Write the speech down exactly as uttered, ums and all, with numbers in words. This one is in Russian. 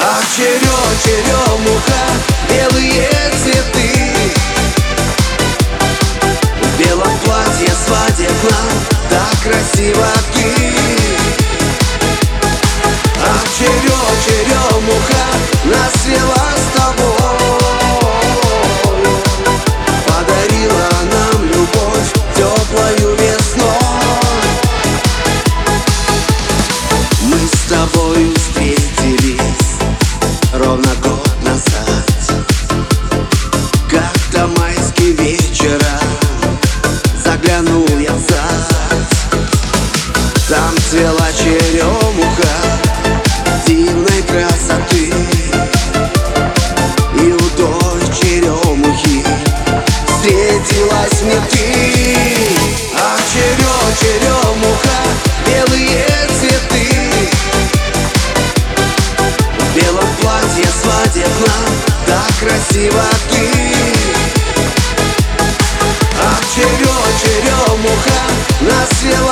Ах, черё, черемуха, белые цветы, в белом платье свадебном, так красиво ты. Ах, черё, черемуха, нас свела с тобой, подарила нам любовь теплою весной. Мы с тобою встретились ровно год назад, как-то майский вечером заглянул я в сад. Там цвела черемуха дивной красоты, и у той черемухи встретилась мне ты. Ах, черё, черемуха, белые цветы, в белом платье свадебном, так красиво ты. Ах, черё, черемуха, нас свела